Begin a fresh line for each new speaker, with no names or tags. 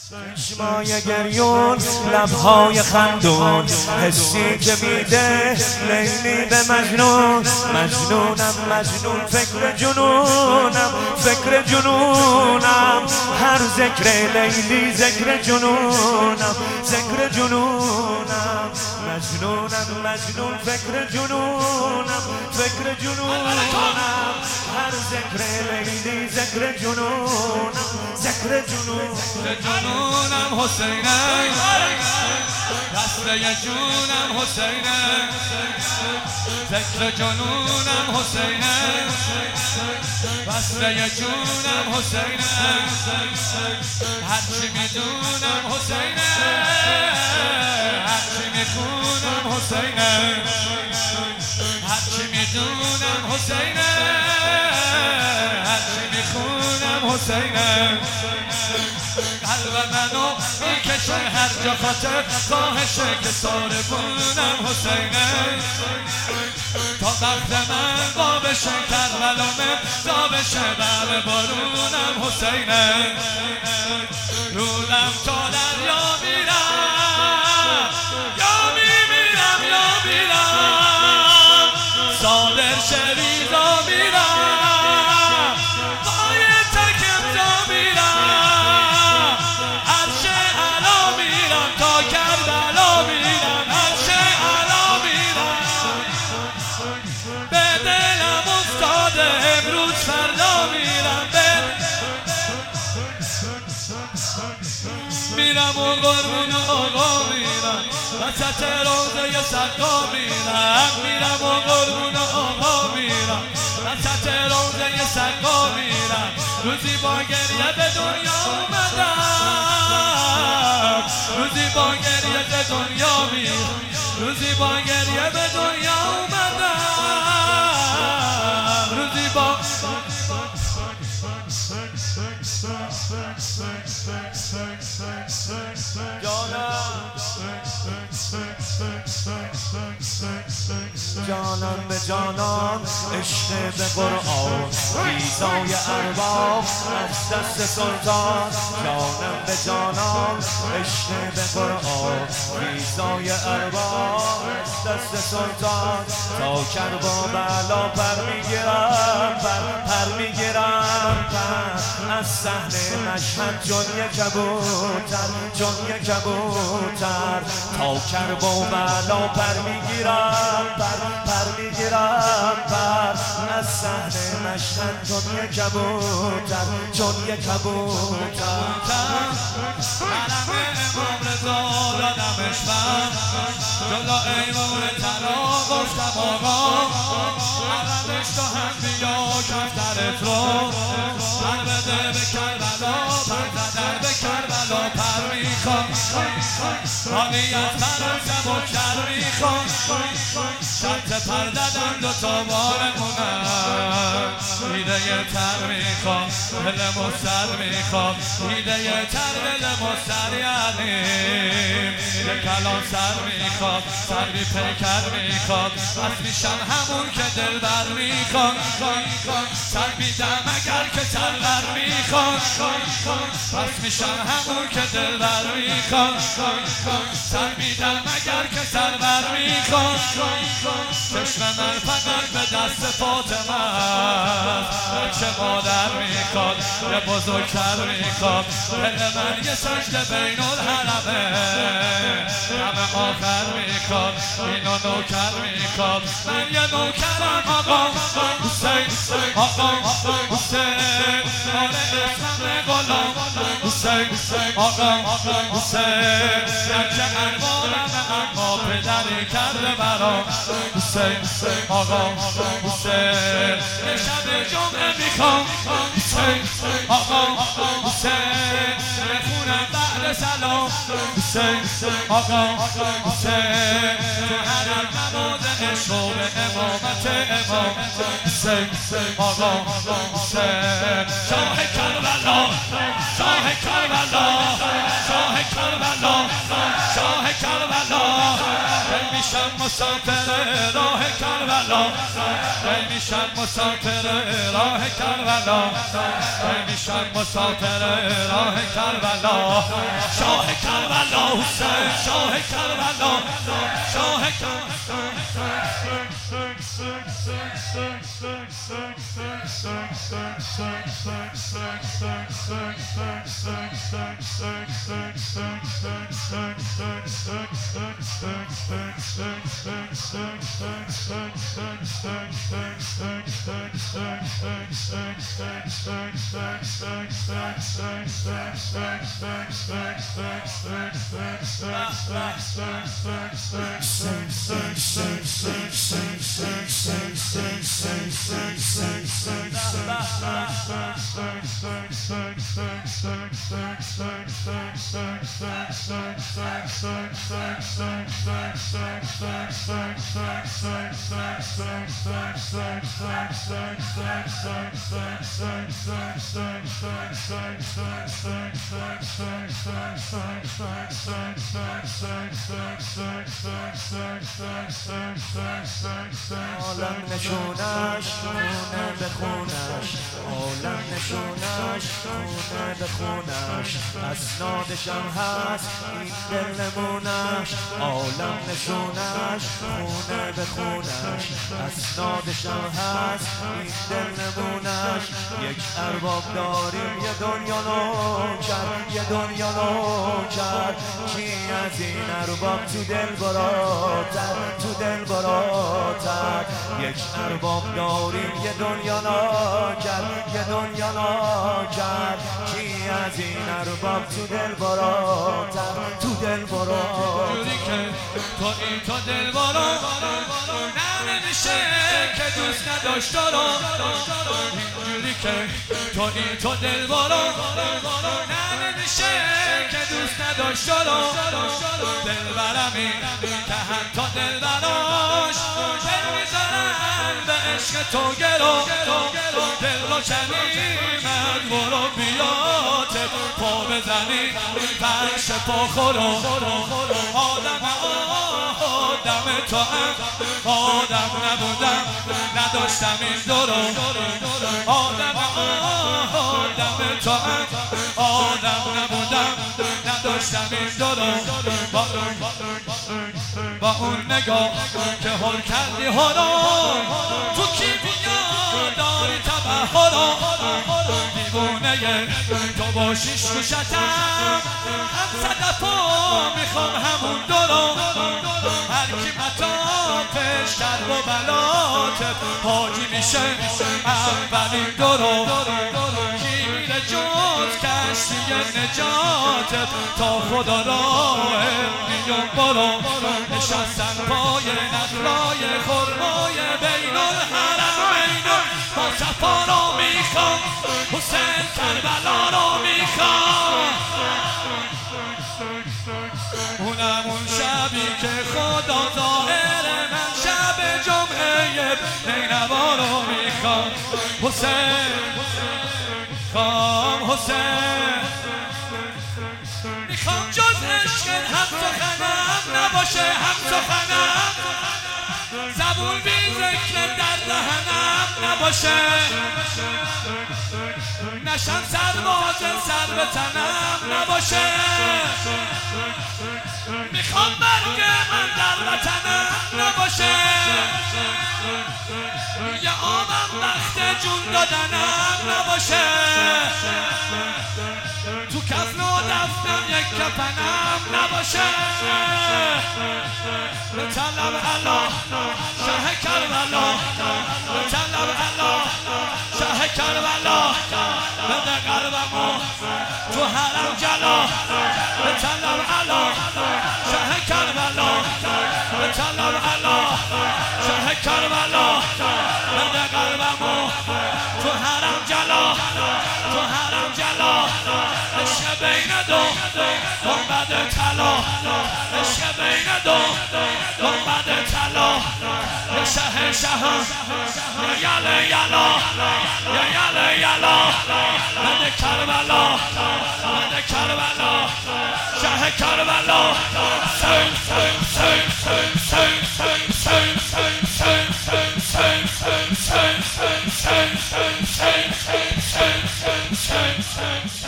چشمای گریون، لبهای خندون، حسی که میده لیلی به مجنون. مجنونم مجنون، فکر جنونم فکر جنونم. هر ذکر لیلی ذکر جنونم ذکر جنونم. مجنونم مجنون، فکر جنونم فکر جنونم. هر ذکر لیلی ذکر جنونم ذکر
جنونم. حسینه دسته جونم حسینه، ذکر جنونم حسینه، بسته جونم حسینه. هرچی میدونم حسینه، هرچی میخونم حسینه، هرچی میدونم حسینه، هرچی میخونم حسینه. قلب منو میکشه هر جا خاطر خواهشه که ساره بونم حسینه. تا وقت من با بشه کربلامه تا بشه بر بارونم حسینه. رودم تا دریا میرم یا میمیرم یا میرم، صادر شریزا میرم پای تکم تا میرم، عرش علا میرم تا کربلا میرم، عرش علا میرم. به دلم افتاده امروز فردا میرم، میرم و قربون آقا میرم، وسط روضه صدقا میرم. میرم و قربون آقا میرم، وسط روضه صدقا میرم. روزی با گریه به دنیا اومدم، روزی با گریه به دنیا میرم، روزی با گریه به دنیا اومدم، روزی با
جانان به جانان، عشق به قرآن، ویزای ارباب از دست سلطان. جانان به جانان، عشق به قرآن، ویزای ارباب از دست سلطان. تا کرب و بلا پر میگیرم پر میگیرم از صحن مشهد چون یک کبوتر چون یک کبوتر. تا کرب و بلا پر میگیرم پر میگیرم از صحن مشهد چون یک کبوتر چون یک کبوتر.
منم امام رضا دادمش من، جلو ایوان تلا گفتم آقا، عربش تو هم بیا کفترت رو پر بده به کربلا، پر زدن به کربلا پر میخوام. حالی از پرم سبکتر میخوام، شرط پر زدن دوتا بارمونم. ایده تر میخوام دل مستر میخوام، ایده تر دل مستر یعنی یک کلام سر میخوام، سر بی پیکر میخوام. بس میشم همون که دل بر میخوام، سر میدم اگر که سر بر میخوام. بس میشم همون که دل بر میخوام، سر میدم اگر که سر بر میخوام. چشم من فقط به دست فاطمه است، چه مادر میخواد یه بزرگتر میخواد. دل من یه سجده بین الحرمه، همه آخر میخواد اینو نوکر میخواد. من یه نوکرم آقا حسین، آقا حسین، آره اسم غلام حسین، آقا حسین. که انوارم اما پدری کرده برام حسین، آقا حسین. شب جمعه میخوام حسین، آقا حسین. بخونم بعد سلام حسین، آقا حسین. تو حرم نماز عشق و به امامت امام حسین، آقا حسین. شاه کربلا، شاه کربلا، شاه کربلا، شاه کربلا. میشم مسافر راه کربلا میشم مسافر راه کربلا میشم مسافر راه کربلا شاه کربلا حسین شاه کربلا شاه
عالم نشونش خونه به خونش عالم نشونش خونه به خونش اسنادشم هست این دل نمونش عالم نشونش خونه به خونش اسنادشم هست این دل نمونش یک ارباب داریم یه دنیا نوکر یه دنیا نوکر کی از این ارباب تو دل براتر تو دل براتر یک ارباب داریم یه دنیا نوکر یه دنیا نوکر کی از این ارباب تو دل براتر تو دل براتر
جوری که تو دل برا نمیشه که دوست نداشت رو اینجوری که تو دل برا نمیشه که دوست نداشت رو دل برمی که حتی دل براش دل میزنن به عشق تو گرو دل رو کنیمت برو بیاتت پا بزنی فرش پا خورو آدم تو هم آدم نبودم نداشتم این درو آدم تو هم آدم نبودم نداشتم این درو با اون نگاه که هل کردی هرو تو کیمیا داری تبهرو دیوونه تو باشیش گوشتم هم صدفا میخوام همون درو هر کی مطافش کرد و بلاتت حاجی میشه اولین درو کی میره جز کشتی نجاتت تا خدا راه میون برو نشستن پای نخلای خرمای بین الحرمین با صفا رو میخوام حسین کربلا رو میخوام اونم اون شبی که خدا ظاهر من شب جمعه نینوا رو میخوام حسین خام حسین میخوام جز عشقت هم سخنم نباشه هم سخنم زبون بی ذکر در دهنم نباشه نشم سرباز سر به تنم نباشه میخوام مرگ من در وطنم نباشه یه آبم وقت جون دادنم نباشه تو کفن و دفنم یک کفنم نباشه بطلب الله شه کربلا بطلب الله شه کربلا بده قلبمو تو حرم جلا بطلب الله شه کربلا بطلب الله شه کربلا بده قلبمو تو حرم جلا تو حرم جلا عشق بین دو گنبد طلا عشق بین دو گنبد طلا شه شهان یاله یالا یاله یالا بده کربلا بده کربلا شه کربلا سیم سیم سیم سیم سیم Sen